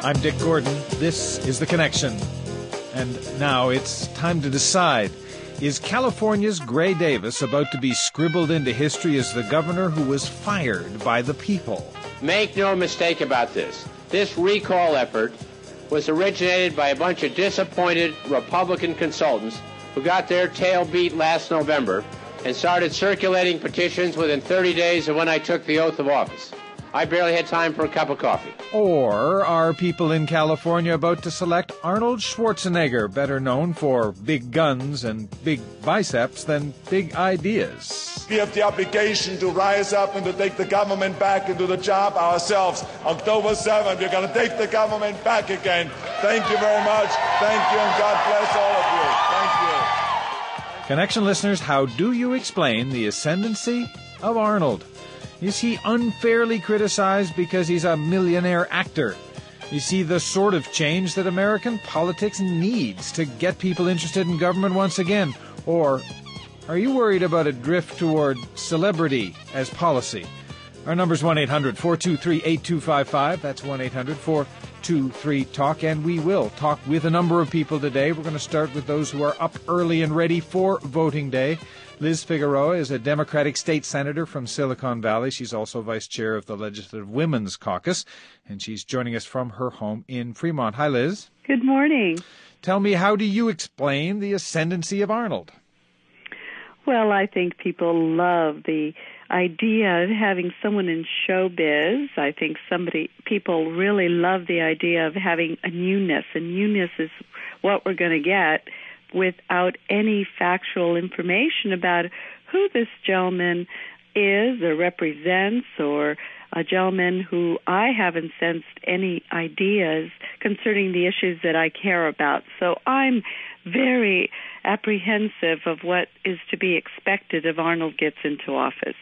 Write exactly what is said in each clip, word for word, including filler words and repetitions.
I'm Dick Gordon. This is The Connection. And now it's time to decide. Is California's Gray Davis about to be scribbled into history as the governor who was fired by the people? Make no mistake about this. This recall effort was originated by a bunch of disappointed Republican consultants who got their tail beat last November and started circulating petitions within thirty days of when I took the oath of office. I barely had time for a cup of coffee. Or are people in California about to select Arnold Schwarzenegger, better known for big guns and big biceps than big ideas? We have the obligation to rise up and to take the government back into the job ourselves. October seventh, we're going to take the government back again. Thank you very much. Thank you, and God bless all of you. Thank you. Connection listeners, how do you explain the ascendancy of Arnold? Is he unfairly criticized because he's a millionaire actor? Is he the sort of change that American politics needs to get people interested in government once again? Or are you worried about a drift toward celebrity as policy? Our number's one eight hundred four two three eight two five five. That's one eight hundred four two three talk. And we will talk with a number of people today. We're going to start with those who are up early and ready for voting day. Liz Figueroa is a Democratic state senator from Silicon Valley. She's also vice chair of the Legislative Women's Caucus, and she's joining us from her home in Fremont. Hi, Liz. Good morning. Tell me, how do you explain the ascendancy of Arnold? Well, I think people love the idea of having someone in showbiz. I think somebody, people really love the idea of having a newness, and newness is what we're going to get without any factual information about who this gentleman is or represents, or a gentleman who I haven't sensed any ideas concerning the issues that I care about. So I'm very apprehensive of what is to be expected if Arnold gets into office.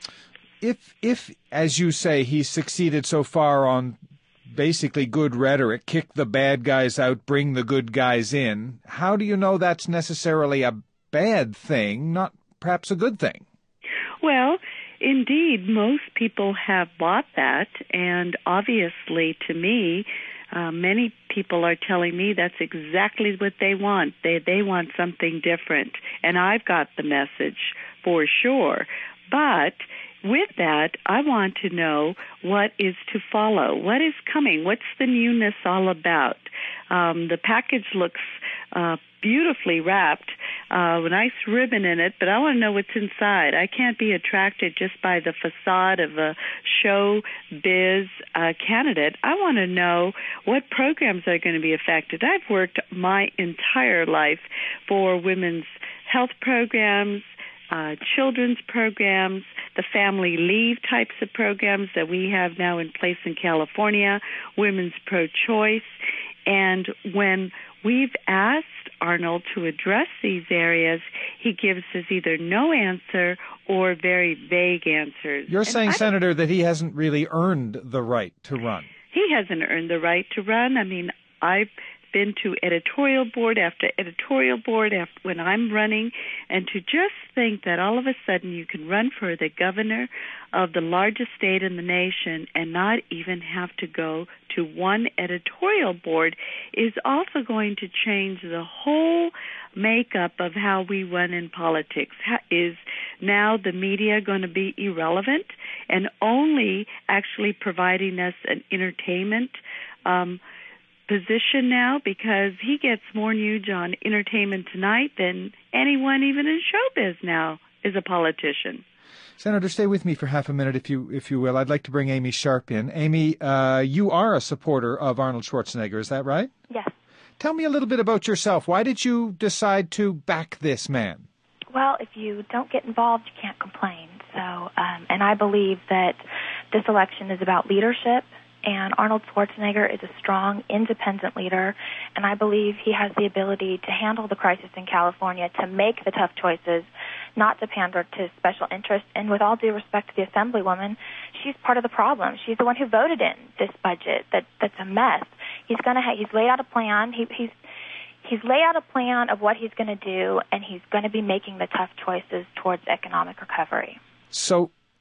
If, if, as you say, he's succeeded so far on basically good rhetoric, kick the bad guys out, bring the good guys in, how do you know that's necessarily a bad thing, not perhaps a good thing? Well, indeed, most people have bought that, and obviously to me, uh, many people are telling me that's exactly what they want. They they want something different, and I've got the message for sure. But with that, I want to know what is to follow. What is coming? What's the newness all about? Um, the package looks uh, beautifully wrapped, uh, a nice ribbon in it, but I want to know what's inside. I can't be attracted just by the facade of a show biz uh, candidate. I want to know what programs are going to be affected. I've worked my entire life for women's health programs, Uh, children's programs, the family leave types of programs that we have now in place in California, women's pro-choice. And when we've asked Arnold to address these areas, he gives us either no answer or very vague answers. You're and saying, I, Senator, that he hasn't really earned the right to run. He hasn't earned the right to run. I mean, I've been to editorial board after editorial board after, when I'm running, and to just think that all of a sudden you can run for the governor of the largest state in the nation and not even have to go to one editorial board is also going to change the whole makeup of how we run in politics. How, is now the media going to be irrelevant and only actually providing us an entertainment um position now, because he gets more news on Entertainment Tonight than anyone even in showbiz now is a politician. Senator, stay with me for half a minute, if you if you will. I'd like to bring Amy Sharp in. Amy, uh, you are a supporter of Arnold Schwarzenegger, is that right? Yes. Tell me a little bit about yourself. Why did you decide to back this man? Well, if you don't get involved, you can't complain. So, um, and I believe that this election is about leadership. And Arnold Schwarzenegger is a strong, independent leader, and I believe he has the ability to handle the crisis in California, to make the tough choices, not to pander to special interests. And with all due respect to the Assemblywoman, she's part of the problem. She's the one who voted in this budget that that's a mess. He's gonna ha- he's laid out a plan. He, he's he's laid out a plan of what he's going to do, and he's going to be making the tough choices towards economic recovery. So,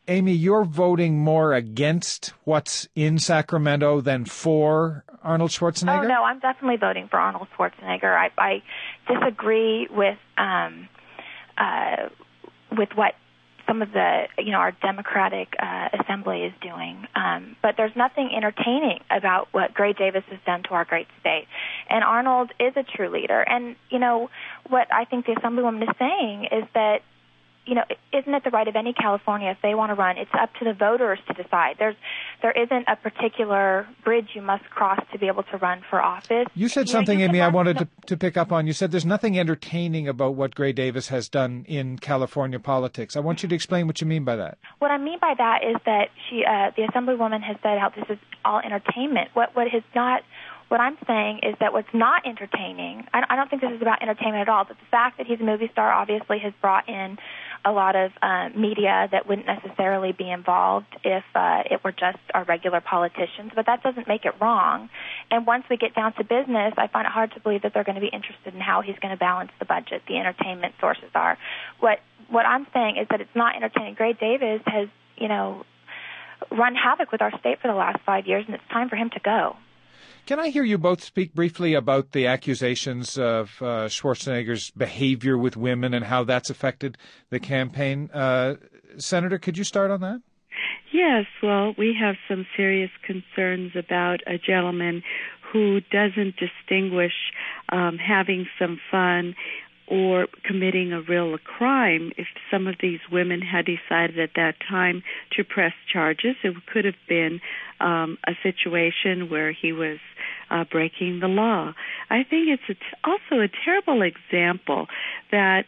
Amy, you're voting more against what's in Sacramento than for Arnold Schwarzenegger? Oh, no, I'm definitely voting for Arnold Schwarzenegger. I, I disagree with um, uh, with what some of the, you know, our Democratic uh, Assembly is doing. Um, but there's nothing entertaining about what Gray Davis has done to our great state. And Arnold is a true leader. And, you know, what I think the Assemblywoman is saying is that, you know, isn't it the right of any California if they want to run? It's up to the voters to decide. There's, there isn't a particular bridge you must cross to be able to run for office. You said you something, know, Amy, I wanted to, to pick up on. You said there's nothing entertaining about what Gray Davis has done in California politics. I want you to explain what you mean by that. What I mean by that is that she, uh, the Assemblywoman has said how this is all entertainment. What, what has not... What I'm saying is that what's not entertaining, I don't think this is about entertainment at all, but the fact that he's a movie star obviously has brought in a lot of uh, media that wouldn't necessarily be involved if uh, it were just our regular politicians, but that doesn't make it wrong. And once we get down to business, I find it hard to believe that they're going to be interested in how he's going to balance the budget, the entertainment sources are. What what I'm saying is that it's not entertaining. Gray Davis has, you know, run havoc with our state for the last five years, and it's time for him to go. Can I hear you both speak briefly about the accusations of uh, Schwarzenegger's behavior with women and how that's affected the campaign? Uh, Senator, could you start on that? Yes, well, we have some serious concerns about a gentleman who doesn't distinguish um, having some fun or committing a real crime. If some of these women had decided at that time to press charges, it could have been um, a situation where he was uh, breaking the law. I think it's a t- also a terrible example that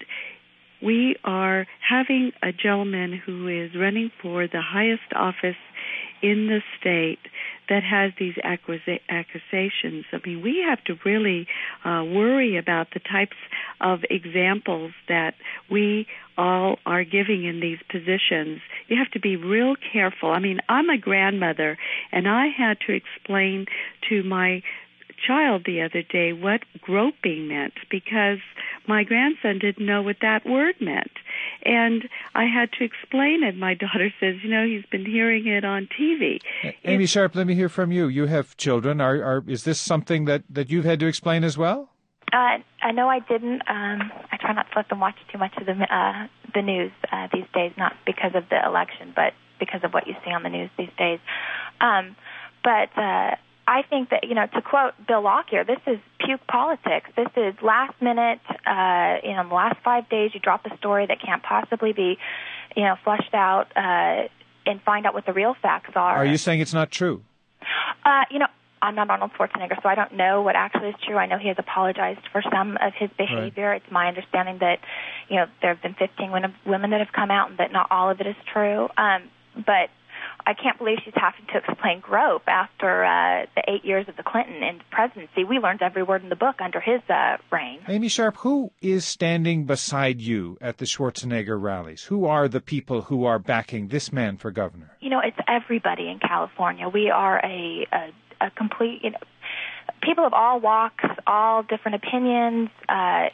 we are having a gentleman who is running for the highest office in the state that has these accusa- accusations. I mean, we have to really uh, worry about the types of examples that we all are giving in these positions. You have to be real careful. I mean, I'm a grandmother, and I had to explain to my child the other day what groping meant because my grandson didn't know what that word meant. And I had to explain it. My daughter says, you know, he's been hearing it on T V. Amy it's, Sharp, let me hear from you. You have children. Are, are is this something that, that you've had to explain as well? Uh, I know I didn't. Um, I try not to let them watch too much of the uh, the news uh, these days, not because of the election, but because of what you see on the news these days. Um, but uh, I think that, you know, to quote Bill Lockyer, this is puke politics. This is last minute, uh, you know, in the last five days you drop a story that can't possibly be, you know, flushed out uh, and find out what the real facts are. Are you saying it's not true? Uh, you know, I'm not Arnold Schwarzenegger, so I don't know what actually is true. I know he has apologized for some of his behavior. Right. It's my understanding that, you know, there have been fifteen women that have come out and that not all of it is true. Um, but I can't believe she's having to explain grope after uh, the eight years of the Clinton and presidency. We learned every word in the book under his uh, reign. Amy Sharp, who is standing beside you at the Schwarzenegger rallies? Who are the people who are backing this man for governor? You know, it's everybody in California. We are a, a, a complete, you know, people of all walks, all different opinions, uh,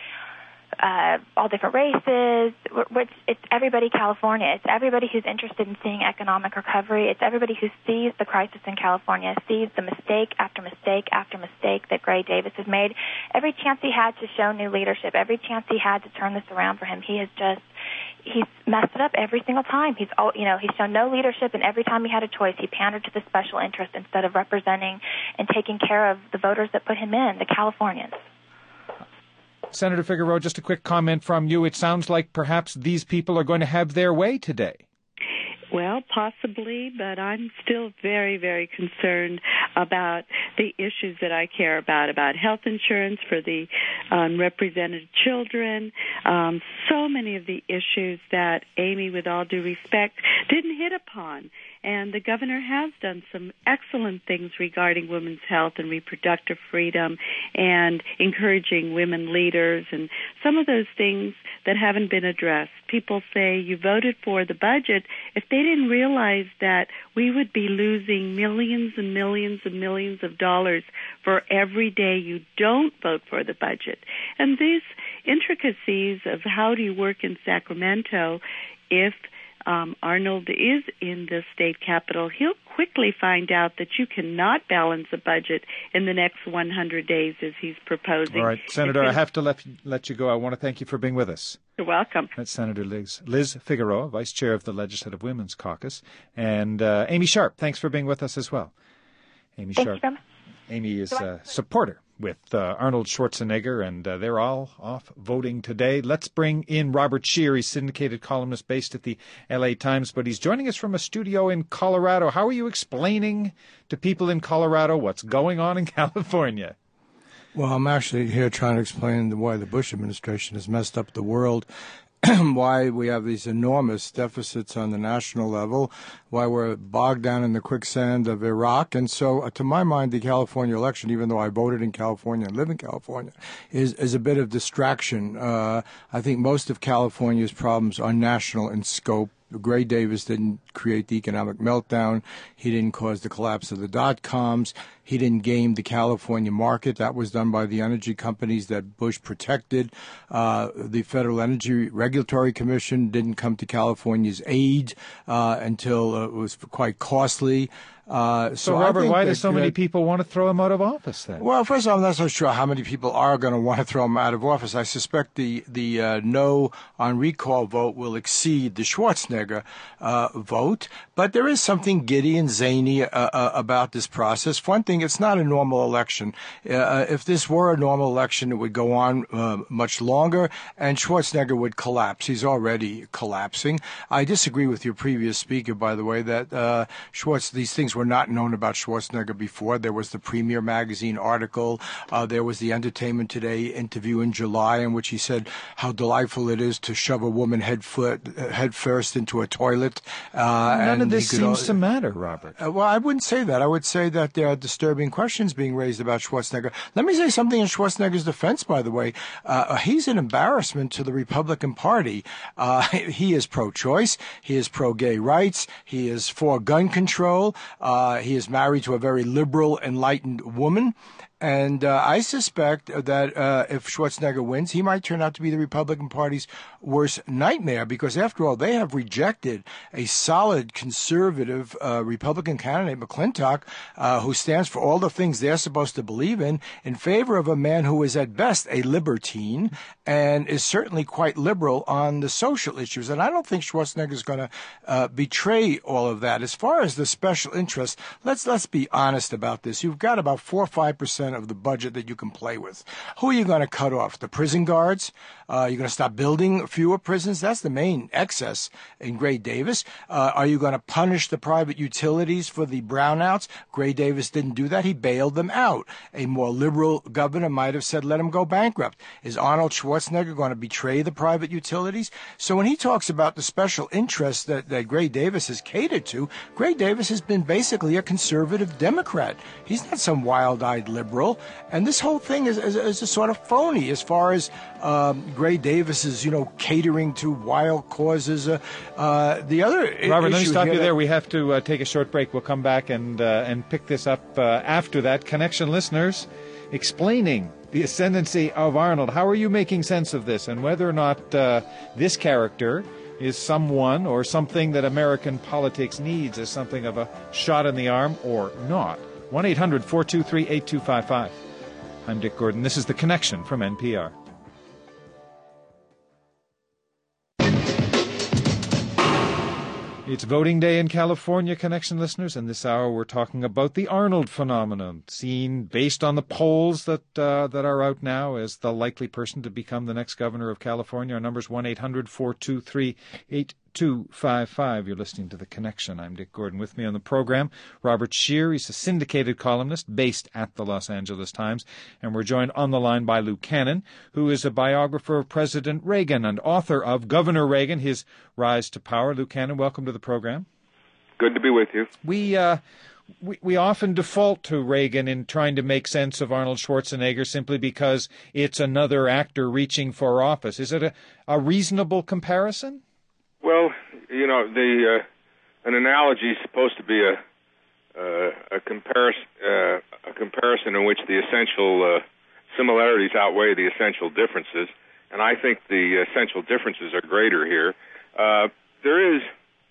Uh, all different races. Which it's everybody California. It's everybody who's interested in seeing economic recovery. It's everybody who sees the crisis in California, sees the mistake after mistake after mistake that Gray Davis has made. Every chance he had to show new leadership, every chance he had to turn this around for him, he has just he's messed it up every single time. He's all, you know, he's shown no leadership, and every time he had a choice, he pandered to the special interest instead of representing and taking care of the voters that put him in, the Californians. Senator Figueroa, just a quick comment from you. It sounds like perhaps these people are going to have their way today. Well, possibly, but I'm still very, very concerned about the issues that I care about, about health insurance for the unrepresented um, children, um, so many of the issues that Amy, with all due respect, didn't hit upon. And the governor has done some excellent things regarding women's health and reproductive freedom and encouraging women leaders and some of those things that haven't been addressed. People say you voted for the budget. If they didn't realize that we would be losing millions and millions and millions of dollars for every day you don't vote for the budget. And these intricacies of how do you work in Sacramento if um, Arnold is in the state capitol, he'll quickly find out that you cannot balance a budget in the next one hundred days as he's proposing. All right, Senator, I have to let, let you go. I want to thank you for being with us. You're welcome. That's Senator Liz, Liz Figueroa, Vice Chair of the Legislative Women's Caucus. And uh, Amy Sharp, thanks for being with us as well. Amy Thank Sharp. you. Amy is a supporter with uh, Arnold Schwarzenegger, and uh, they're all off voting today. Let's bring in Robert Scheer. He's syndicated columnist based at the L A Times, but he's joining us from a studio in Colorado. How are you explaining to people in Colorado what's going on in California? Well, I'm actually here trying to explain why the Bush administration has messed up the world, why we have these enormous deficits on the national level, why we're bogged down in the quicksand of Iraq. And so, uh, to my mind, the California election, even though I voted in California and live in California, is, is a bit of distraction. Uh, I think most of California's problems are national in scope. Gray Davis didn't create the economic meltdown. He didn't cause the collapse of the dot-coms. He didn't game the California market. That was done by the energy companies that Bush protected. Uh, the Federal Energy Regulatory Commission didn't come to California's aid uh, until uh, it was quite costly. Uh, so, so, Robert, why do so that, many people want to throw him out of office then? Well, first of all, I'm not so sure how many people are going to want to throw him out of office. I suspect the the uh, no on recall vote will exceed the Schwarzenegger uh, vote. But there is something giddy and zany uh, uh, about this process. One thing, it's not a normal election. Uh, if this were a normal election, it would go on uh, much longer, and Schwarzenegger would collapse. He's already collapsing. I disagree with your previous speaker, by the way, that uh, Schwartz, these things were not known about Schwarzenegger before. There was the Premier magazine article. Uh, there was the Entertainment Today interview in July in which he said how delightful it is to shove a woman head foot head first into a toilet. Uh, None and of this could, seems to matter, Robert. Uh, well, I wouldn't say that. I would say that there are disturbing questions being raised about Schwarzenegger. Let me say something in Schwarzenegger's defense, by the way. Uh, he's an embarrassment to the Republican Party. Uh, he is pro-choice. He is pro-gay rights. He is for gun control. Uh, he is married to a very liberal, enlightened woman. And uh, I suspect that uh, if Schwarzenegger wins, he might turn out to be the Republican Party's worst nightmare, because, after all, they have rejected a solid conservative uh, Republican candidate, McClintock, uh, who stands for all the things they're supposed to believe in, in favor of a man who is at best a libertine and is certainly quite liberal on the social issues. And I don't think Schwarzenegger is going to uh, betray all of that. As far as the special interest, let's let's be honest about this. You've got about four or five percent of the budget that you can play with. Who are you going to cut off? The prison guards? Uh, you're going to stop building fewer prisons? That's the main excess in Gray Davis. Uh, are you going to punish the private utilities for the brownouts? Gray Davis didn't do that. He bailed them out. A more liberal governor might have said, let him go bankrupt. Is Arnold Schwarzenegger going to betray the private utilities? So when he talks about the special interests that, that Gray Davis has catered to, Gray Davis has been basically a conservative Democrat. He's not some wild-eyed liberal. And this whole thing is, is, is a sort of phony as far as um, Gray Davis's, you know, catering to wild causes. Uh, uh, the other Robert, issue let me stop here you there. We have to uh, take a short break. We'll come back and uh, and pick this up uh, after that. Connection listeners, explaining the ascendancy of Arnold. How are you making sense of this, and whether or not uh, this character is someone or something that American politics needs as something of a shot in the arm or not? one eight hundred four two three eight two five five. I'm Dick Gordon. This is The Connection from N P R. It's voting day in California, Connection listeners, and this hour we're talking about the Arnold phenomenon, seen based on the polls that uh, that are out now as the likely person to become the next governor of California. Our number's one eight hundred four two three eight two five five. You're listening to The Connection. I'm Dick Gordon. With me on the program, Robert Scheer. He's a syndicated columnist based at the Los Angeles Times. And we're joined on the line by Lou Cannon, who is a biographer of President Reagan and author of Governor Reagan, His Rise to Power. Lou Cannon, welcome to the program. Good to be with you. We, uh, we, we often default to Reagan in trying to make sense of Arnold Schwarzenegger simply because it's another actor reaching for office. Is it a, a reasonable comparison? Well, you know, the uh, an analogy is supposed to be a uh, a comparison uh, a comparison in which the essential uh, similarities outweigh the essential differences, and I think the essential differences are greater here. Uh, there is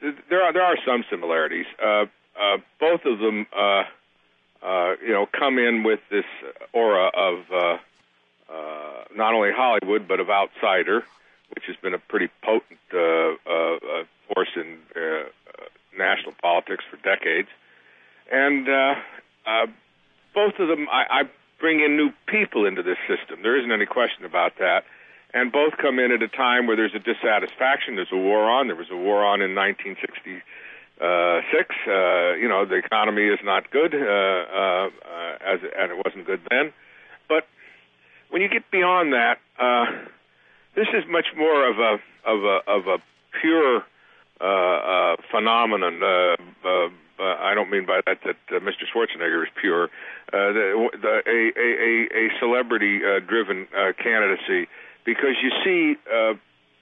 there are there are some similarities. Uh, uh, both of them, uh, uh, you know, come in with this aura of uh, uh, not only Hollywood but of outsider, which has been a pretty potent uh, uh, force in uh, national politics for decades. And uh, uh, both of them, I, I bring in new people into this system. There isn't any question about that. And both come in at a time where there's a dissatisfaction. There's a war on. There was a war on in nineteen sixty-six. Uh, you know, the economy is not good, uh, uh, as it, and it wasn't good then. But when you get beyond that, uh, this is much more of a of a of a pure uh, uh, phenomenon. Uh, uh, uh, I don't mean by that that uh, Mister Schwarzenegger is pure. Uh, the, the, a, a, a celebrity-driven uh, uh, candidacy, because you see, uh,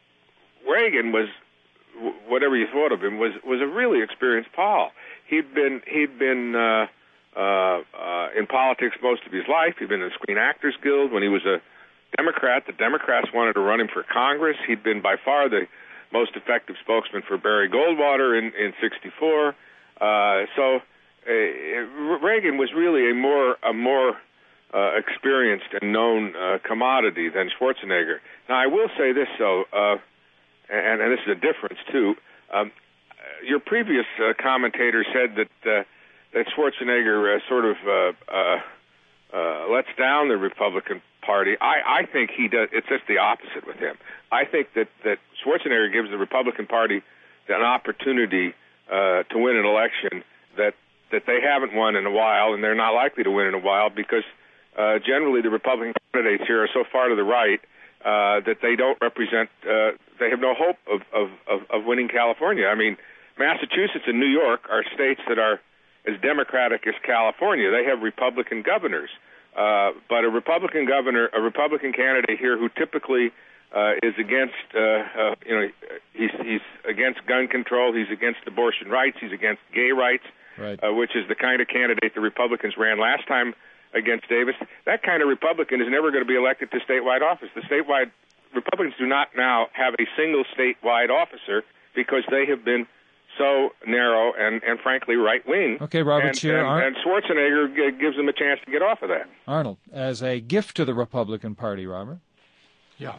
Reagan was, whatever you thought of him, was was a really experienced pol. He'd been he'd been uh, uh, uh, in politics most of his life. He'd been in the Screen Actors Guild when he was a Democrat. The Democrats wanted to run him for Congress. He'd been by far the most effective spokesman for Barry Goldwater in in sixty-four. Uh, so uh, Reagan was really a more a more uh, experienced and known uh, commodity than Schwarzenegger. Now, I will say this, though, uh, and, and this is a difference too. Um, your previous uh, commentator said that uh, that Schwarzenegger uh, sort of uh, uh, uh, lets down the Republican Party. I, I think he does. It's just the opposite with him. I think that, that Schwarzenegger gives the Republican Party an opportunity uh, to win an election that that they haven't won in a while, and they're not likely to win in a while because uh, generally the Republican candidates here are so far to the right uh, that they don't represent. Uh, they have no hope of, of, of, of winning California. I mean, Massachusetts and New York are states that are as democratic as California. They have Republican governors. Uh, but a Republican governor, a Republican candidate here who typically uh, is against, uh, uh, you know, he's, he's against gun control, he's against abortion rights, he's against gay rights, right. uh, which is the kind of candidate the Republicans ran last time against Davis. That kind of Republican is never going to be elected to statewide office. The statewide Republicans do not now have a single statewide officer because they have been so narrow and, and frankly, right-wing. Okay, Robert and, Scheer. And, Ar- and Schwarzenegger g- gives them a chance to get off of that. Arnold, as a gift to the Republican Party, Robert. Yeah.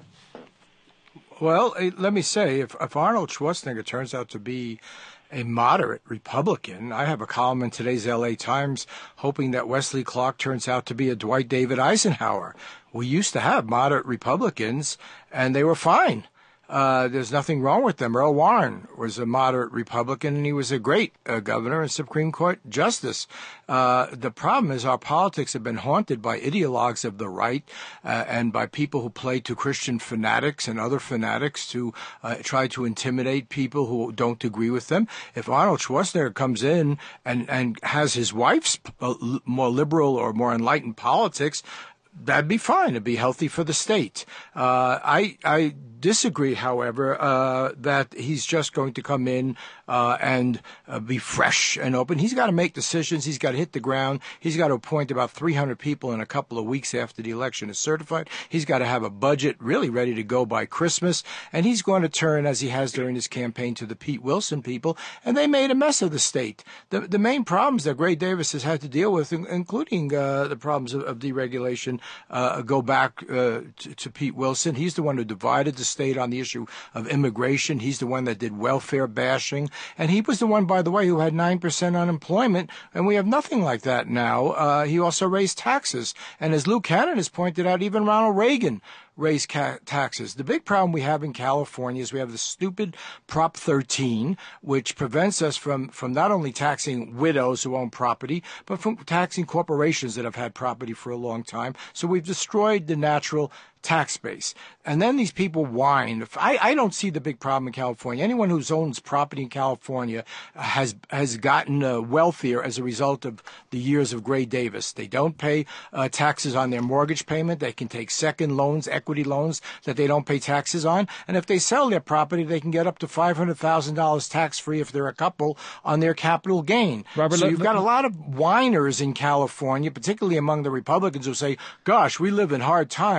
Well, let me say, if, if Arnold Schwarzenegger turns out to be a moderate Republican, I have a column in today's L A Times hoping that Wesley Clark turns out to be a Dwight David Eisenhower. We used to have moderate Republicans, and they were fine. Uh, there's nothing wrong with them. Earl Warren was a moderate Republican, and he was a great uh, governor and Supreme Court justice. Uh, the problem is our politics have been haunted by ideologues of the right uh, and by people who play to Christian fanatics and other fanatics to uh, try to intimidate people who don't agree with them. If Arnold Schwarzenegger comes in and, and has his wife's more liberal or more enlightened politics, that'd be fine. It'd be healthy for the state. Uh, I, I disagree, however, uh, that he's just going to come in uh, and uh, be fresh and open. He's got to make decisions. He's got to hit the ground. He's got to appoint about three hundred people in a couple of weeks after the election is certified. He's got to have a budget really ready to go by Christmas. And he's going to turn, as he has during his campaign, to the Pete Wilson people. And they made a mess of the state. The, the main problems that Gray Davis has had to deal with, including uh, the problems of, of deregulation, Uh, go back uh, to, to Pete Wilson. He's the one who divided the state on the issue of immigration. He's the one that did welfare bashing. And he was the one, by the way, who had nine percent unemployment, and we have nothing like that now. Uh, he also raised taxes. And as Lou Cannon has pointed out, even Ronald Reagan raise ca- taxes. The big problem we have in California is we have the stupid Prop thirteen, which prevents us from, from not only taxing widows who own property, but from taxing corporations that have had property for a long time. So we've destroyed the natural tax base. And then these people whine. I, I don't see the big problem in California. Anyone who owns property in California has has gotten uh, wealthier as a result of the years of Gray Davis. They don't pay uh, taxes on their mortgage payment. They can take second loans, equity loans that they don't pay taxes on. And if they sell their property, they can get up to five hundred thousand dollars tax-free if they're a couple on their capital gain. Robert, so let, you've let, got a lot of whiners in California, particularly among the Republicans, who say, gosh, we live in hard times, and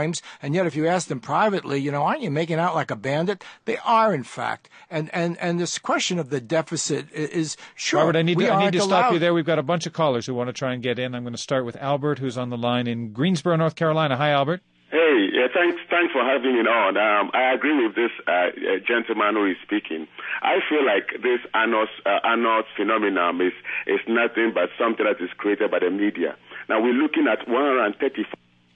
And yet if you ask them privately, you know, aren't you making out like a bandit? They are, in fact. And and, and this question of the deficit is, sure, Robert, I need to, I need to stop allowed. you there. We've got a bunch of callers who want to try and get in. I'm going to start with Albert, who's on the line in Greensboro, North Carolina. Hi, Albert. Hey, yeah, thanks, thanks for having me on. Um, I agree with this uh, gentleman who is speaking. I feel like this Arnold, uh, Arnold phenomenon is is nothing but something that is created by the media. Now we're looking at one hundred thirty-four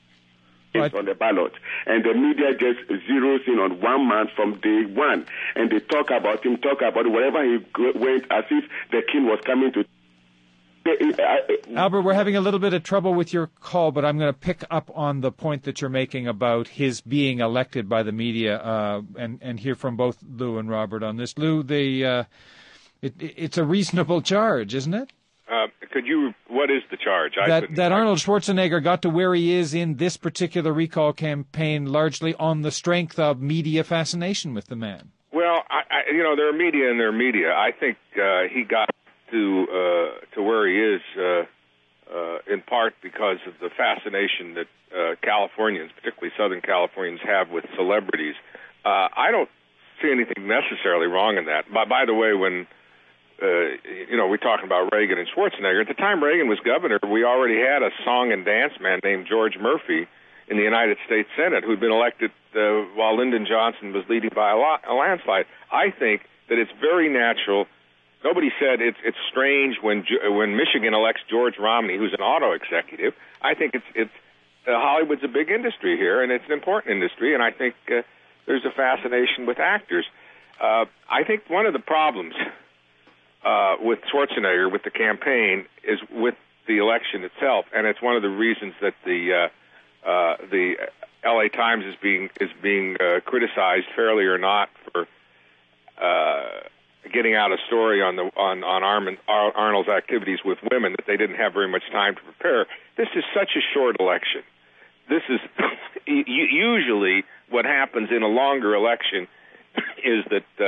on the ballot, and the media just zeroes in on one man from day one, and they talk about him, talk about wherever he went, as if the king was coming to. Albert, we're having a little bit of trouble with your call, but I'm going to pick up on the point that you're making about his being elected by the media, uh, and and hear from both Lou and Robert on this. Lou, the uh, it, it's a reasonable charge, isn't it? Uh, could you? What is the charge? That I that Arnold Schwarzenegger got to where he is in this particular recall campaign largely on the strength of media fascination with the man. Well, I, I, you know, there are media and there are media. I think uh, he got to uh, to where he is uh, uh, in part because of the fascination that uh, Californians, particularly Southern Californians, have with celebrities. Uh, I don't see anything necessarily wrong in that. By, by the way, when uh, you know we're talking about Reagan and Schwarzenegger, at the time Reagan was governor, we already had a song and dance man named George Murphy in the United States Senate who'd been elected uh, while Lyndon Johnson was leading by a, lot, a landslide. I think that it's very natural. Nobody said it's it's strange when when Michigan elects George Romney, who's an auto executive. I think it's it's uh, Hollywood's a big industry here, and it's an important industry, and I think uh, there's a fascination with actors. Uh, I think one of the problems uh, with Schwarzenegger, with the campaign, is with the election itself, and it's one of the reasons that the uh, uh, the L A Times is being is being uh, criticized, fairly or not, for Uh, getting out a story on the on on Armin, Arnold's activities with women that they didn't have very much time to prepare. This is such a short election. This is usually what happens in a longer election is that uh,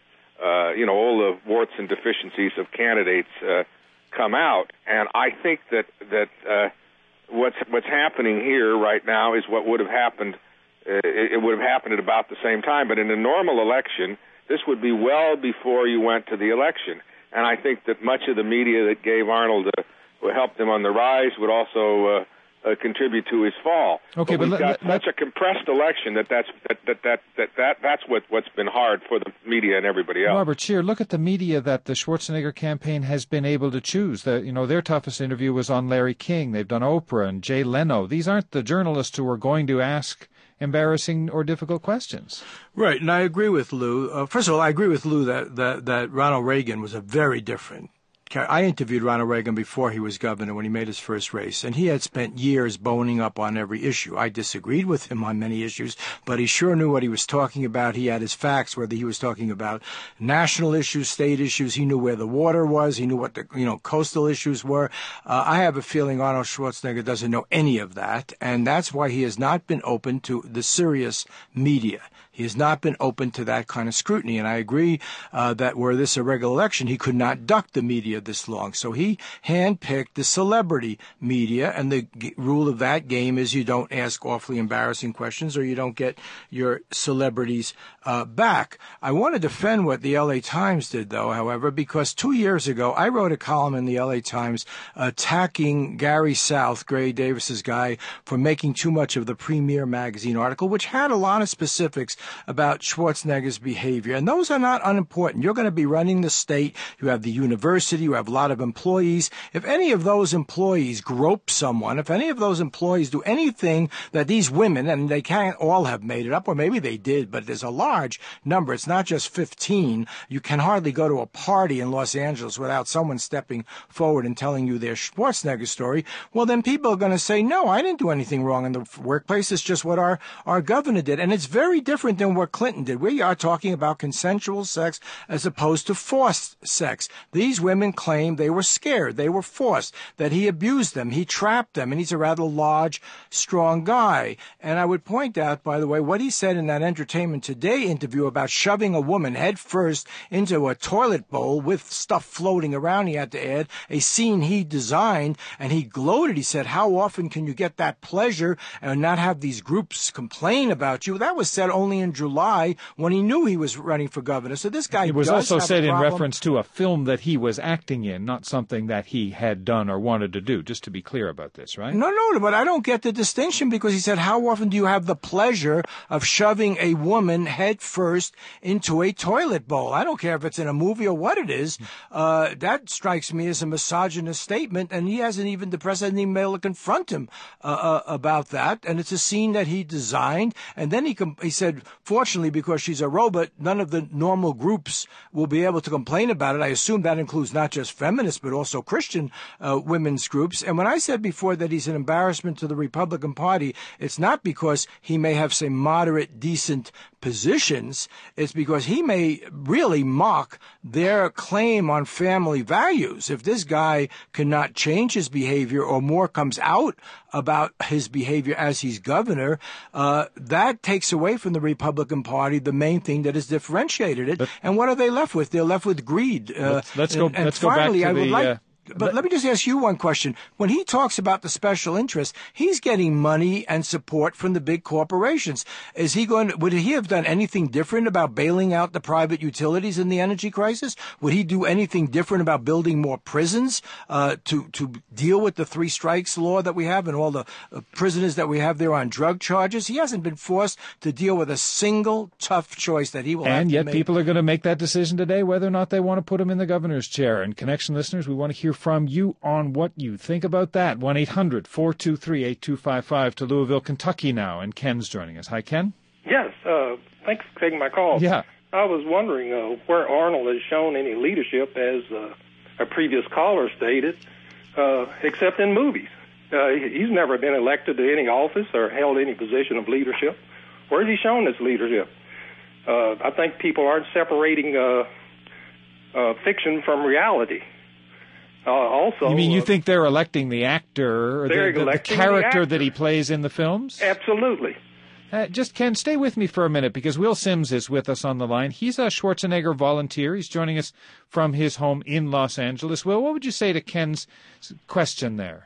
uh, you know all the warts and deficiencies of candidates uh, come out, and I think that that uh, what's what's happening here right now is what would have happened. Uh, it, it would have happened at about the same time, but in a normal election, this would be well before you went to the election. And I think that much of the media that gave Arnold, uh, helped him on the rise, would also uh, uh, contribute to his fall. Okay, but, but we've let, got let, such a compressed election that that's that that that, that, that that's what what's been hard for the media and everybody else. Robert Scheer, look at the media that the Schwarzenegger campaign has been able to choose. The, you know, their toughest interview was on Larry King. They've done Oprah and Jay Leno. These aren't the journalists who are going to ask embarrassing or difficult questions. Right, and I agree with Lou. Uh, first of all, I agree with Lou that, that, that Ronald Reagan was a very different I interviewed Ronald Reagan before he was governor when he made his first race, and he had spent years boning up on every issue. I disagreed with him on many issues, but he sure knew what he was talking about. He had his facts, whether he was talking about national issues, state issues. He knew where the water was. He knew what the you know coastal issues were. Uh, I have a feeling Arnold Schwarzenegger doesn't know any of that, and that's why he has not been open to the serious media. He has not been open to that kind of scrutiny, and I agree uh, that were this a regular election, he could not duck the media this long. So he handpicked the celebrity media, and the g- rule of that game is you don't ask awfully embarrassing questions or you don't get your celebrities uh, back. I want to defend what the L A Times did, though, however, because two years ago I wrote a column in the L A Times attacking Gary South, Gray Davis's guy, for making too much of the Premier magazine article, which had a lot of specifics about Schwarzenegger's behavior. And those are not unimportant. You're going to be running the state. You have the university. You have a lot of employees. If any of those employees grope someone, if any of those employees do anything that these women, and they can't all have made it up, or maybe they did, but there's a large number. It's not just fifteen. You can hardly go to a party in Los Angeles without someone stepping forward and telling you their Schwarzenegger story. Well, then people are going to say, no, I didn't do anything wrong in the workplace. It's just what our, our governor did. And it's very different than what Clinton did. We are talking about consensual sex as opposed to forced sex. These women claim they were scared, they were forced, that he abused them, he trapped them, and he's a rather large, strong guy. And I would point out, by the way, what he said in that Entertainment Today interview about shoving a woman head first into a toilet bowl with stuff floating around, he had to add, a scene he designed, and he gloated. He said, how often can you get that pleasure and not have these groups complain about you? That was said only in July when he knew he was running for governor. So this guy It was does also have said a in problem. reference to a film that he was acting in, not something that he had done or wanted to do, just to be clear about this, right? No, no, but I don't get the distinction, because he said, how often do you have the pleasure of shoving a woman head first into a toilet bowl? I don't care if it's in a movie or what it is. Uh, that strikes me as a misogynist statement, and he hasn't even, the press hasn't even been able to confront him uh, uh, about that. And it's a scene that he designed. And then he com- he said, fortunately, because she's a robot, none of the normal groups will be able to complain about it. I assume that includes not just feminists, but also Christian uh, women's groups. And when I said before that he's an embarrassment to the Republican Party, it's not because he may have, say, moderate, decent positions. It's because he may really mock their claim on family values. If this guy cannot change his behavior, or more comes out about his behavior as he's governor, uh, that takes away from the Republican Party the main thing that has differentiated it. But, and what are they left with? They're left with greed. Uh, let's, let's go. And, and let's finally, go back to I would the. like, Uh, But let me just ask you one question. When he talks about the special interests, he's getting money and support from the big corporations. Is he going? Would he have done anything different about bailing out the private utilities in the energy crisis? Would he do anything different about building more prisons uh, to to deal with the three strikes law that we have and all the uh, prisoners that we have there on drug charges? He hasn't been forced to deal with a single tough choice that he will have to make. And yet people are going to make that decision today whether or not they want to put him in the governor's chair. And Connection listeners, we want to hear from you on what you think about that. one eight hundred four two three eight two five five to Louisville, Kentucky now. And Ken's joining us. Hi, Ken. Yes. Uh, thanks for taking my call. Yeah. I was wondering uh, where Arnold has shown any leadership, as uh, a previous caller stated, uh, except in movies. Uh, he's never been elected to any office or held any position of leadership. Where has he shown this leadership? Uh, I think people aren't separating uh, uh, fiction from reality. Uh, also, you mean you uh, think they're electing the actor, or they're the, the, the electing the character actor. that he plays in the films? Absolutely. Uh, just, Ken, stay with me for a minute, because Will Sims is with us on the line. He's a Schwarzenegger volunteer. He's joining us from his home in Los Angeles. Will, what would you say to Ken's question there?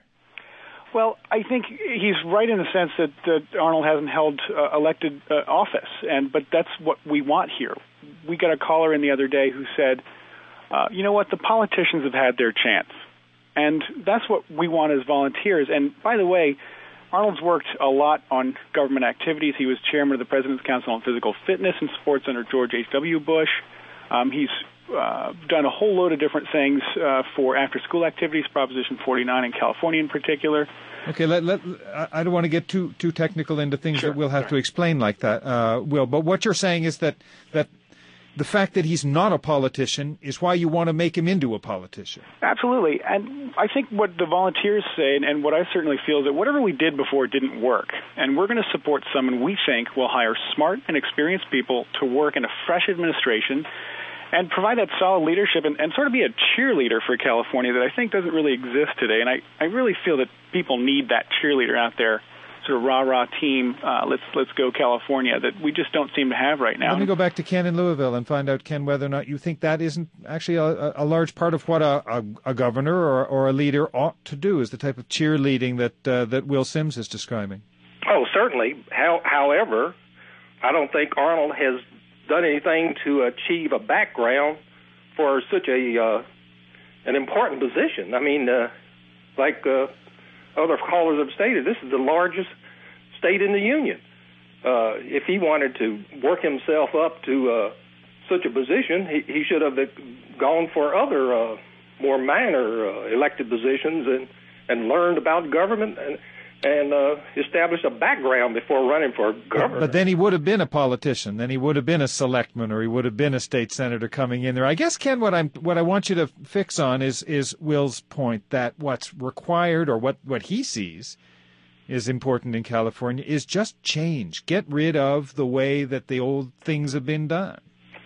Well, I think he's right in the sense that, that Arnold hasn't held uh, elected uh, office, and but that's what we want here. We got a caller in the other day who said, uh, you know what, the politicians have had their chance, and that's what we want as volunteers. And by the way, Arnold's worked a lot on government activities. He was chairman of the President's Council on Physical Fitness and Sports under George H W. Bush. Um, he's uh, done a whole load of different things uh, for after-school activities, Proposition forty-nine in California in particular. Okay, let, let, I don't want to get too too technical into things Sure, that we'll have sure. to explain like that, uh, Will. But what you're saying is that that the fact that he's not a politician is why you want to make him into a politician. Absolutely. And I think what the volunteers say, and what I certainly feel, is that whatever we did before didn't work. And we're going to support someone we think will hire smart and experienced people to work in a fresh administration and provide that solid leadership and, and sort of be a cheerleader for California that I think doesn't really exist today. And I, I really feel that people need that cheerleader out there, sort of rah-rah team, uh, let's let's go California, that we just don't seem to have right now. Let me go back to Ken in Louisville and find out, Ken, whether or not you think that isn't actually a, a large part of what a, a, a governor or, or a leader ought to do, is the type of cheerleading that uh, that Will Sims is describing. Oh, certainly. How, however, I don't think Arnold has done anything to achieve a background for such a uh, an important position. I mean, uh, like uh, other callers have stated, this is the largest state in the union. Uh, if he wanted to work himself up to uh, such a position, he, he should have gone for other uh, more minor uh, elected positions and, and learned about government and and uh, establish a background before running for governor. But then he would have been a politician. Then he would have been a selectman, or he would have been a state senator coming in there. I guess, Ken, what I'm what I want you to fix on is is Will's point that what's required, or what, what he sees is important in California, is just change. Get rid of the way that the old things have been done.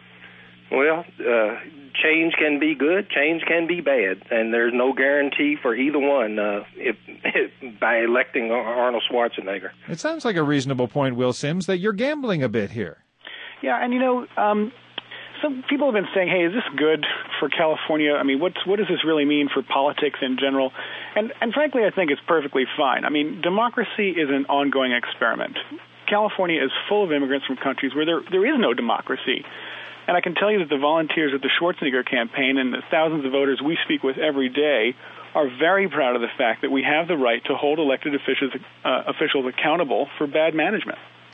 Well, uh, change can be good, change can be bad, and there's no guarantee for either one uh, if, if, by electing Arnold Schwarzenegger. It sounds like a reasonable point, Will Sims, that you're gambling a bit here. Yeah, and you know, um, some people have been saying, "Hey, is this good for California? I mean, what's what does this really mean for politics in general?" And and frankly, I think it's perfectly fine. I mean, democracy is an ongoing experiment. California is full of immigrants from countries where there there is no democracy. And I can tell you that the volunteers at the Schwarzenegger campaign and the thousands of voters we speak with every day are very proud of the fact that we have the right to hold elected officials uh, officials accountable for bad management.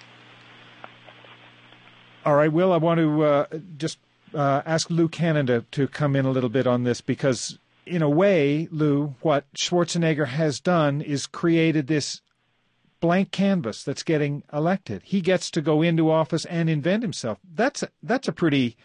All right, Will, I want to uh, just uh, ask Lou Cannon to, to come in a little bit on this because, in a way, Lou, what Schwarzenegger has done is created this blank canvas that's getting elected. He gets to go into office and invent himself. That's a, that's a pretty,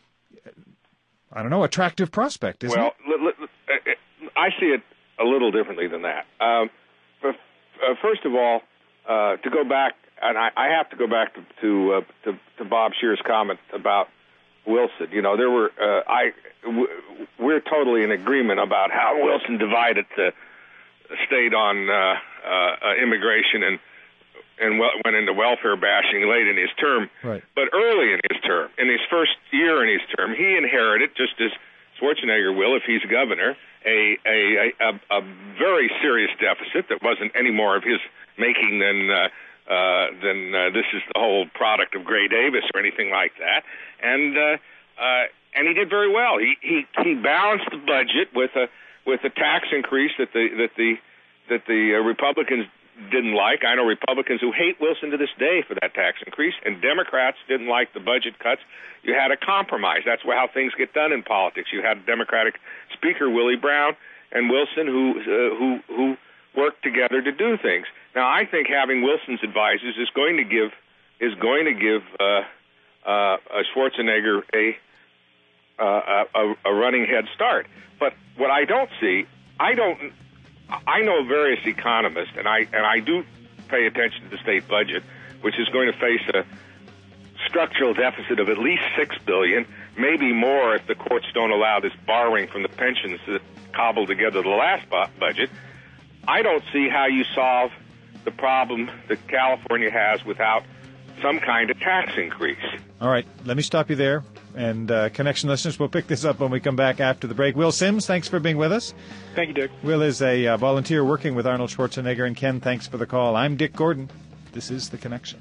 I don't know, attractive prospect, isn't well, it? Well, I see it a little differently than that. Um, but, uh, first of all, uh, to go back, and I, I have to go back to to, uh, to to Bob Scheer's comment about Wilson. You know, there were uh, I w- we're totally in agreement about how Wilson divided the state on uh, uh, immigration and and went into welfare bashing late in his term. Right. But early in his term, in his first year in his term, he inherited, just as Schwarzenegger will if he's governor, a a, a, a very serious deficit that wasn't any more of his making than uh, uh, than uh, this is the whole product of Gray Davis or anything like that. And uh, uh, and he did very well. He he he balanced the budget with a with a tax increase that the that the that the uh, Republicans didn't like. I know Republicans who hate Wilson to this day for that tax increase, and Democrats didn't like the budget cuts. You had a compromise. That's how things get done in politics. You had Democratic Speaker Willie Brown and Wilson who uh, who who worked together to do things. Now, I think having Wilson's advisors is going to give is going to give uh, uh, Schwarzenegger a, uh, a a running head start. But what I don't see, I don't. I know various economists, and I and I do pay attention to the state budget, which is going to face a structural deficit of at least six billion dollars, maybe more if the courts don't allow this borrowing from the pensions that cobbled together the last bu- budget. I don't see how you solve the problem that California has without some kind of tax increase. All right, let me stop you there. And uh, Connection listeners, we'll pick this up when we come back after the break. Will Sims, thanks for being with us. Thank you, Dick. Will is a uh, volunteer working with Arnold Schwarzenegger. And Ken, thanks for the call. I'm Dick Gordon. This is The Connection.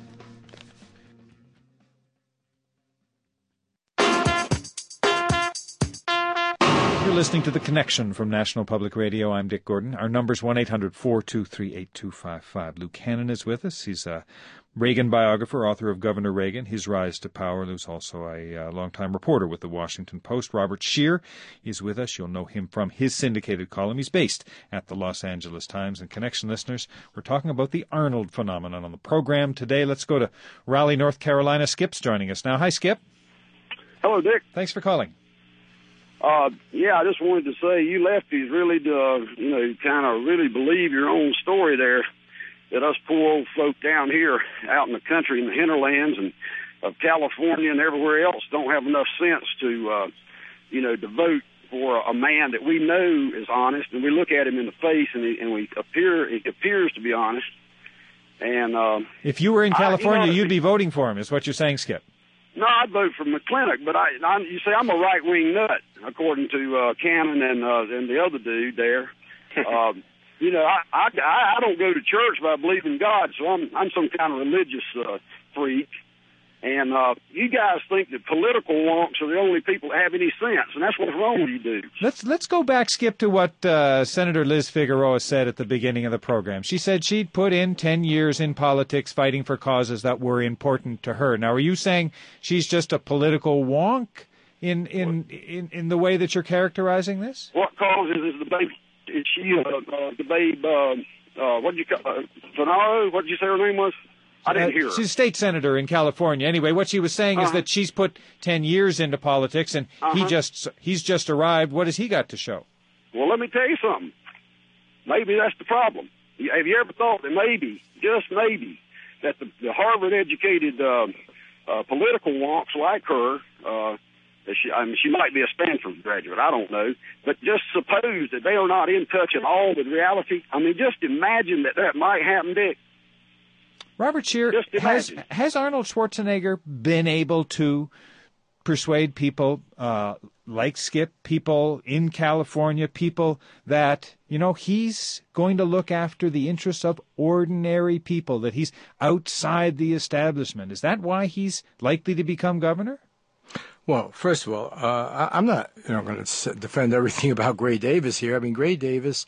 You're listening to The Connection from National Public Radio. I'm Dick Gordon. Our number's one eight hundred four two three eight two five five. Lou Cannon is with us. He's a Reagan biographer, author of Governor Reagan, His Rise to Power. Lou's also a uh, longtime reporter with the Washington Post. Robert Scheer is with us. You'll know him from his syndicated column. He's based at the Los Angeles Times. And Connection listeners, we're talking about the Arnold phenomenon on the program today. Let's go to Raleigh, North Carolina. Skip's joining us now. Hi, Skip. Hello, Dick. Thanks for calling. Uh, yeah, I just wanted to say you lefties really, uh, you know, kind of really believe your own story there, that us poor old folk down here out in the country, in the hinterlands and of California and everywhere else don't have enough sense to, uh, you know, to vote for a man that we know is honest, and we look at him in the face and, he, and we appear, he appears to be honest. And uh, if you were in California, I, you know, you'd be voting for him, is what you're saying, Skip. No, I'd vote for McClintock, but I, I you say I'm a right-wing nut, according to uh, Cannon and uh, and the other dude there. um, you know, I, I I don't go to church, but I believe in God, so I'm I'm some kind of religious uh, freak. And uh, you guys think that political wonks are the only people that have any sense, and that's what's wrong with you dudes. Let's let's go back, Skip, to what uh, Senator Liz Figueroa said at the beginning of the program. She said she'd put in ten years in politics fighting for causes that were important to her. Now, are you saying she's just a political wonk in in in, in the way that you're characterizing this? What causes is the baby? Is she uh, uh, the babe? Uh, uh, what did you call uh, Fanaro? What did you say her name was? I didn't hear her. She's a state senator in California. Anyway, what she was saying uh-huh. is that she's put ten years into politics, and uh-huh. he just he's just arrived. What has he got to show? Well, let me tell you something. Maybe that's the problem. Have you ever thought that maybe, just maybe, that the, the Harvard-educated uh, uh, political wonks like her, uh, that she, I mean, she might be a Stanford graduate, I don't know, but just suppose that they are not in touch at all with reality? I mean, just imagine that that might happen, Dick. Robert Scheer, has, has Arnold Schwarzenegger been able to persuade people uh, like Skip, people in California, people that, you know, he's going to look after the interests of ordinary people, that he's outside the establishment? Is that why he's likely to become governor? Well, first of all, uh, I'm not you know, going to defend everything about Gray Davis here. I mean, Gray Davis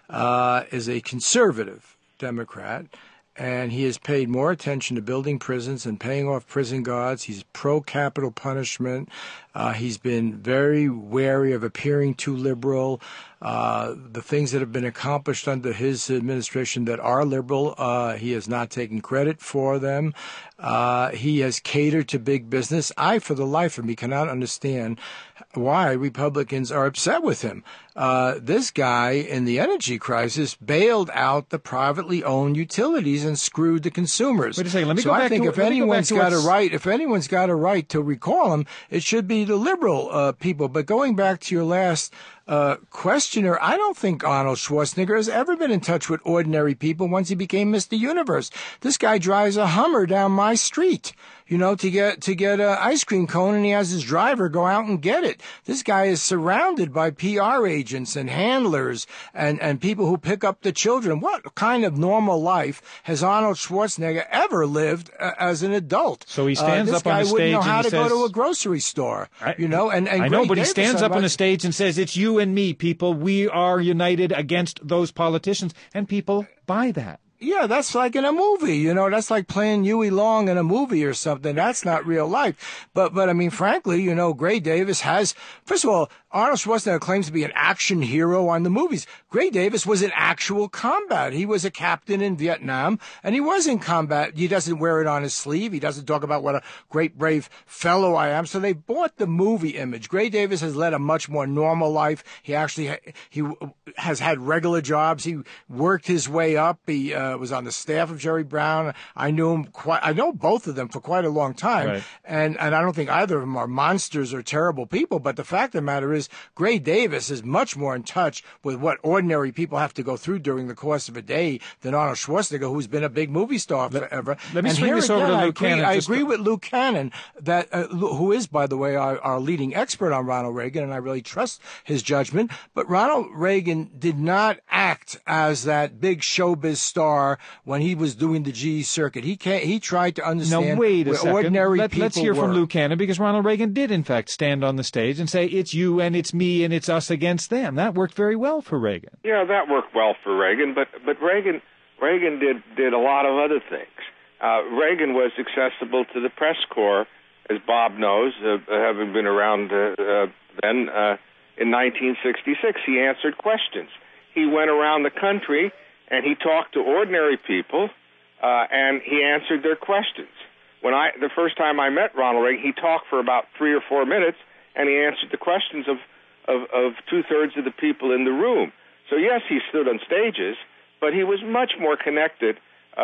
uh, is a conservative Democrat, and he has paid more attention to building prisons and paying off prison guards. He's pro-capital punishment. Uh, he's been very wary of appearing too liberal. Uh, the things that have been accomplished under his administration that are liberal, uh, he has not taken credit for them. Uh, he has catered to big business. I, for the life of me, cannot understand why Republicans are upset with him. Uh, this guy, in the energy crisis, bailed out the privately owned utilities and screwed the consumers. Wait a second, let me so go back I think to, if anyone's got a what's... right, if anyone's got a right to recall him, it should be the liberal uh, people. But going back to your last uh, questioner, I don't think Arnold Schwarzenegger has ever been in touch with ordinary people once he became Mister Universe. This guy drives a Hummer down my street, you know, to get to get an ice cream cone, and he has his driver go out and get it. This guy is surrounded by P R agents and handlers and, and people who pick up the children. What kind of normal life has Arnold Schwarzenegger ever lived uh, as an adult? So he stands uh, up on the stage and This guy wouldn't know how to says, go to a grocery store, I, you know. And, and I know, Gray but Davis, he stands up I'm on like, a stage and says, "It's you and me, people. We are united against those politicians," and people buy that. Yeah, that's like in a movie, you know, that's like playing Huey Long in a movie or something. That's not real life. But, but I mean, frankly, you know, Gray Davis has, first of all, Arnold Schwarzenegger claims to be an action hero on the movies. Gray Davis was in actual combat. He was a captain in Vietnam, and he was in combat. He doesn't wear it on his sleeve. He doesn't talk about what a great, brave fellow I am. So they bought the movie image. Gray Davis has led a much more normal life. He actually, he has had regular jobs. He worked his way up. He uh, was on the staff of Jerry Brown. I knew him quite, I know both of them for quite a long time. Right. And, and I don't think either of them are monsters or terrible people. But the fact of the matter is, Gray Davis is much more in touch with what ordinary people have to go through during the course of a day than Arnold Schwarzenegger, who's been a big movie star forever. Let me and swing this over to I Luke agree, Cannon. I just agree to... with Luke Cannon, that uh, who is, by the way, our, our leading expert on Ronald Reagan, and I really trust his judgment. But Ronald Reagan did not act as that big showbiz star when he was doing the G E circuit. He can't, he tried to understand now, wait a where second. ordinary Let, people Let's hear were. from Luke Cannon, because Ronald Reagan did, in fact, stand on the stage and say, "It's you and it's me and it's us against them." That worked very well for Reagan. Yeah, that worked well for Reagan, but but Reagan Reagan did did a lot of other things. Uh, Reagan was accessible to the press corps, as Bob knows, uh, having been around uh, uh, then. Uh, in nineteen sixty-six, he answered questions. He went around the country and he talked to ordinary people, uh, and he answered their questions. When I the first time I met Ronald Reagan, he talked for about three or four minutes, and he answered the questions of of, of two-thirds of the people in the room. So, yes, he stood on stages, but he was much more connected, uh, uh,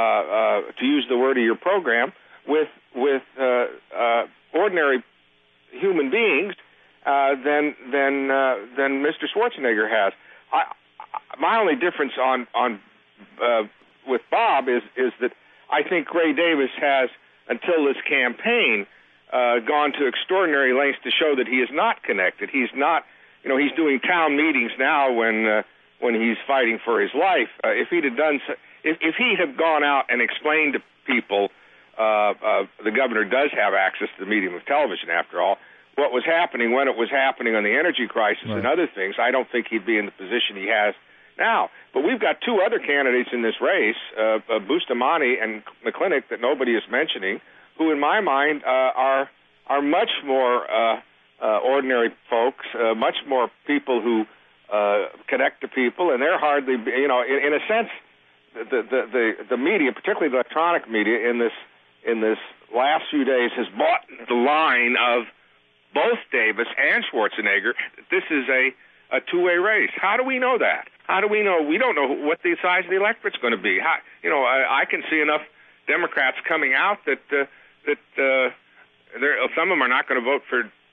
uh, to use the word of your program, with with uh, uh, ordinary human beings uh, than than uh, than Mister Schwarzenegger has. I, my only difference on on uh, with Bob is is that I think Gray Davis has, until this campaign, Uh, gone to extraordinary lengths to show that he is not connected. He's not, you know, he's doing town meetings now when uh, when he's fighting for his life. Uh, if he'd have done, so, if if he had gone out and explained to people, uh, uh, the governor does have access to the medium of television, after all, what was happening when it was happening on the energy crisis right. and other things, I don't think he'd be in the position he has now. But we've got two other candidates in this race, uh, uh, Bustamante and McClintock, that nobody is mentioning, who, in my mind, uh, are are much more uh, uh, ordinary folks, uh, much more people who uh, connect to people, and they're hardly, you know, in, in a sense, the, the the the media, particularly the electronic media, in this in this last few days, has bought the line of both Davis and Schwarzenegger. This is a a two-way race. How do we know that? How do we know? We don't know what the size of the electorate's going to be. How, you know, I, I can see enough Democrats coming out that. Uh, that uh, there, some of them are not going to vote for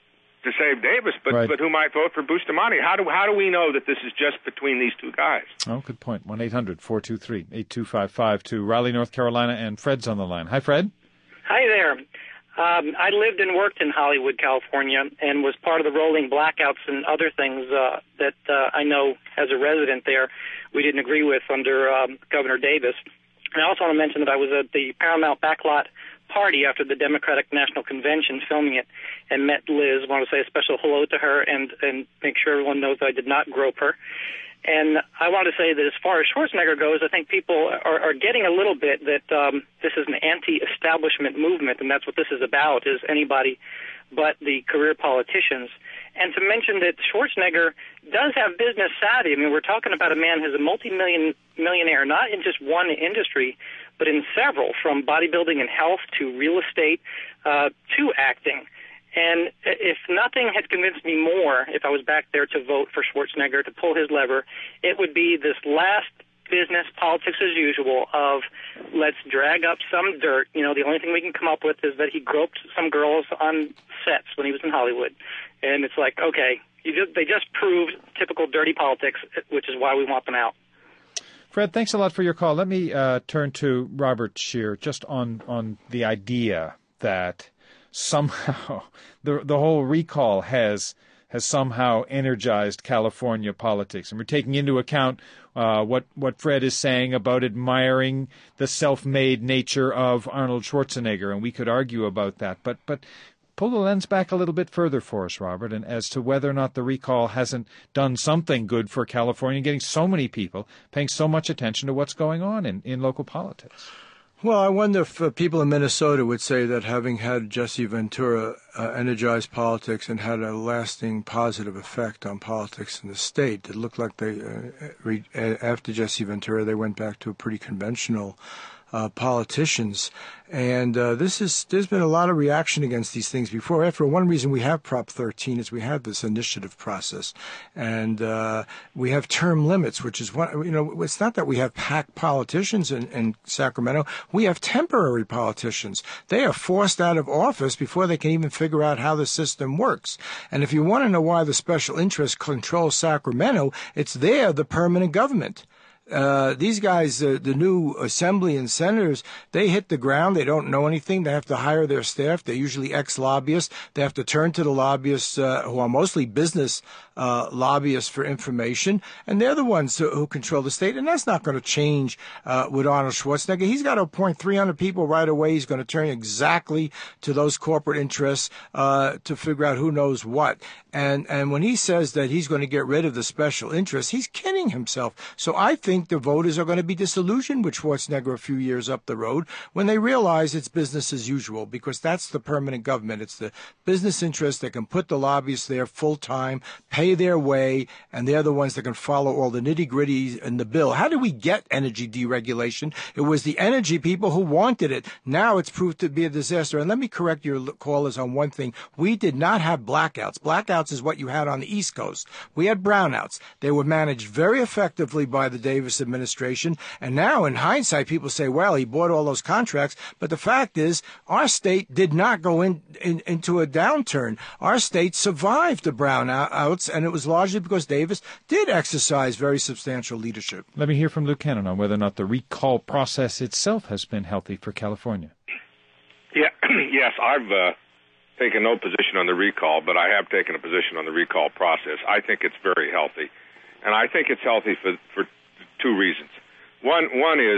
to save Davis, but Right. but who might vote for Bustamante? How do how do we know that this is just between these two guys? Oh, good point. one eight hundred four two three eight two five five to Raleigh, North Carolina, and Fred's on the line. Hi, Fred. Hi there. Um, I lived and worked in Hollywood, California, and was part of the rolling blackouts and other things uh, that uh, I know as a resident there we didn't agree with under um, Governor Davis. And I also want to mention that I was at the Paramount backlot party after the Democratic National Convention filming it and met Liz. I want to say a special hello to her and, and make sure everyone knows that I did not grope her. And I want to say that as far as Schwarzenegger goes, I think people are, are getting a little bit that um, this is an anti-establishment movement, and that's what this is about, is anybody but the career politicians. And to mention that Schwarzenegger does have business savvy. I mean, we're talking about a man who's a multi-million millionaire, not in just one industry, but in several, from bodybuilding and health to real estate uh, to acting. And if nothing had convinced me more, if I was back there to vote for Schwarzenegger, to pull his lever, it would be this last business, politics as usual, of let's drag up some dirt. You know, the only thing we can come up with is that he groped some girls on sets when he was in Hollywood. And it's like, okay, you just, they just proved typical dirty politics, which is why we want them out. Fred, thanks a lot for your call. Let me uh, turn to Robert Scheer just on, on the idea that somehow the the whole recall has has somehow energized California politics, and we're taking into account uh, what what Fred is saying about admiring the self-made nature of Arnold Schwarzenegger, and we could argue about that, but but pull the lens back a little bit further for us, Robert, and as to whether or not the recall hasn't done something good for California, getting so many people paying so much attention to what's going on in, in local politics. Well, I wonder if uh, people in Minnesota would say that having had Jesse Ventura uh, energize politics and had a lasting positive effect on politics in the state, it looked like they, uh, re- after Jesse Ventura, they went back to a pretty conventional Uh, politicians, and uh, this is there's been a lot of reaction against these things before. After one reason we have Prop thirteen is we have this initiative process, and uh, we have term limits, which is what you know. It's not that we have packed politicians in, in Sacramento. We have temporary politicians. They are forced out of office before they can even figure out how the system works. And if you want to know why the special interest controls Sacramento, it's there, the permanent government. Uh, these guys, uh, the new assembly and senators, they hit the ground. They don't know anything. They have to hire their staff. They're usually ex-lobbyists. They have to turn to the lobbyists uh, who are mostly business uh, lobbyists for information, and they're the ones who, who control the state. And that's not going to change uh, with Arnold Schwarzenegger. He's got to appoint three hundred people right away. He's going to turn exactly to those corporate interests uh, to figure out who knows what. And and when he says that he's going to get rid of the special interests, he's kidding himself. So I think the voters are going to be disillusioned with Schwarzenegger a few years up the road when they realize it's business as usual, because that's the permanent government. It's the business interests that can put the lobbyists there full time, pay their way, and they're the ones that can follow all the nitty gritty in the bill. How did we get energy deregulation? It was the energy people who wanted it. Now it's proved to be a disaster. And let me correct your callers on one thing. We did not have blackouts. Blackouts is what you had on the East Coast. We had brownouts. They were managed very effectively by the Davis administration. And now, in hindsight, people say, well, he bought all those contracts. But the fact is, our state did not go in, in into a downturn. Our state survived the brownouts, and it was largely because Davis did exercise very substantial leadership. Let me hear from Luke Cannon on whether or not the recall process itself has been healthy for California. Yeah, yes, I've uh, taken no position on the recall, but I have taken a position on the recall process. I think it's very healthy, and I think it's healthy for for two reasons. One one is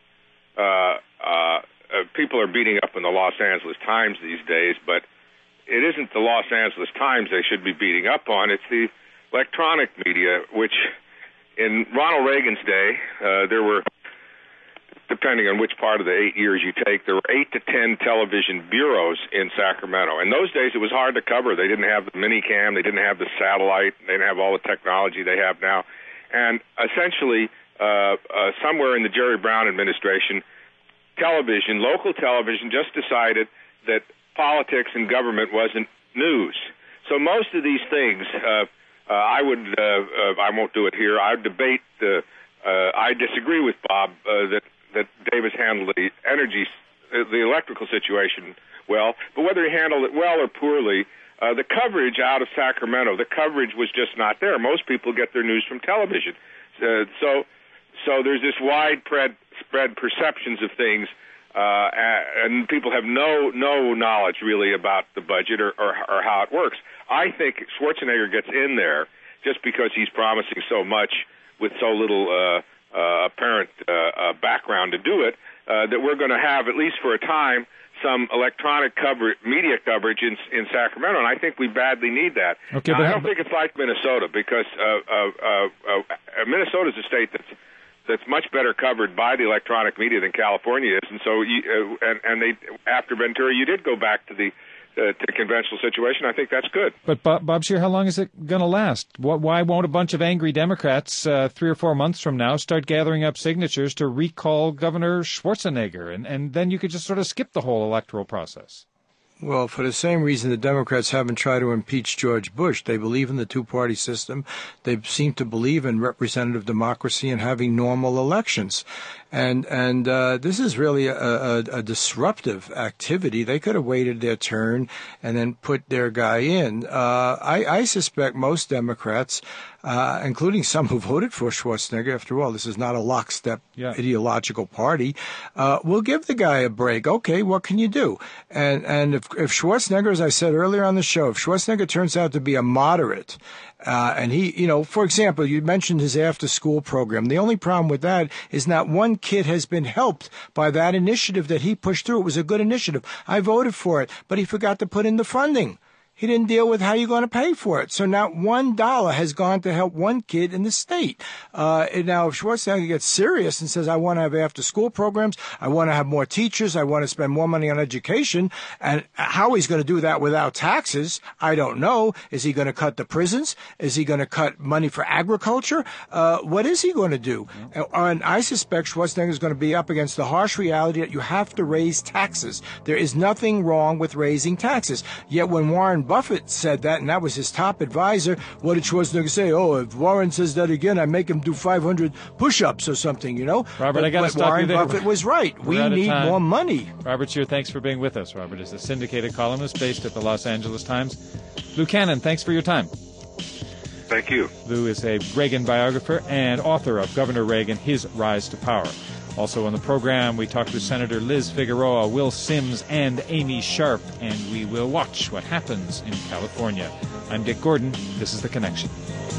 uh, uh, uh, people are beating up in the Los Angeles Times these days, but it isn't the Los Angeles Times they should be beating up on. It's the electronic media, which in Ronald Reagan's day, uh, there were, depending on which part of the eight years you take, there were eight to ten television bureaus in Sacramento. In those days, it was hard to cover. They didn't have the minicam. They didn't have the satellite. They didn't have all the technology they have now. And essentially, uh, uh, somewhere in the Jerry Brown administration, television, local television, just decided that politics and government wasn't news. So most of these things, uh, uh, I would, uh, uh, I won't do it here. I would debate the. Uh, I disagree with Bob uh, that that Davis handled the energy, uh, the electrical situation well. But whether he handled it well or poorly, uh, the coverage out of Sacramento, the coverage was just not there. Most people get their news from television. Uh, so so there's this widespread spread perceptions of things, uh, and people have no no knowledge really about the budget or, or, or how it works. I think Schwarzenegger gets in there just because he's promising so much with so little uh, uh, apparent uh, uh, background to do it, uh, that we're going to have, at least for a time, some electronic cover, media coverage in, in Sacramento, and I think we badly need that. Okay, now, but I don't think it's like Minnesota, because uh, uh, uh, uh, Minnesota's a state that's that's much better covered by the electronic media than California is, and so you, uh, and, and they after Ventura, you did go back to the Uh, to the conventional situation. I think that's good. But Bob, Bob Scheer, how long is it going to last? Why won't a bunch of angry Democrats uh, three or four months from now start gathering up signatures to recall Governor Schwarzenegger, and, and then you could just sort of skip the whole electoral process? Well, for the same reason the Democrats haven't tried to impeach George Bush. They believe in the two-party system. They seem to believe in representative democracy and having normal elections. And and uh, this is really a, a, a disruptive activity. They could have waited their turn and then put their guy in. Uh, I, I suspect most Democrats, uh, including some who voted for Schwarzenegger, after all, this is not a lockstep yeah. ideological party, uh, will give the guy a break. Okay, what can you do? And and if, if Schwarzenegger, as I said earlier on the show, if Schwarzenegger turns out to be a moderate, Uh, and he, you know, for example, you mentioned his after-school program. The only problem with that is not one kid has been helped by that initiative that he pushed through. It was a good initiative. I voted for it, but he forgot to put in the funding. He didn't deal with how you're going to pay for it. So not one dollar has gone to help one kid in the state. Uh, and now if Schwarzenegger gets serious and says, I want to have after-school programs, I want to have more teachers, I want to spend more money on education, and how he's going to do that without taxes, I don't know. Is he going to cut the prisons? Is he going to cut money for agriculture? Uh, what is he going to do? And I suspect Schwarzenegger is going to be up against the harsh reality that you have to raise taxes. There is nothing wrong with raising taxes. Yet when Warren Buffett said that, and that was his top advisor, what did Schwarzenegger say? Oh, if Warren says that again, I make him do five hundred push-ups or something, you know? Robert, but, I got to stop Warren you there. Buffett was right. We're we need more money. Robert Scheer, thanks for being with us. Robert is a syndicated columnist based at the Los Angeles Times. Lou Cannon, thanks for your time. Thank you. Lou is a Reagan biographer and author of Governor Reagan, His Rise to Power. Also on the program, we talked with Senator Liz Figueroa, Will Sims, and Amy Sharp, and we will watch what happens in California. I'm Dick Gordon. This is The Connection.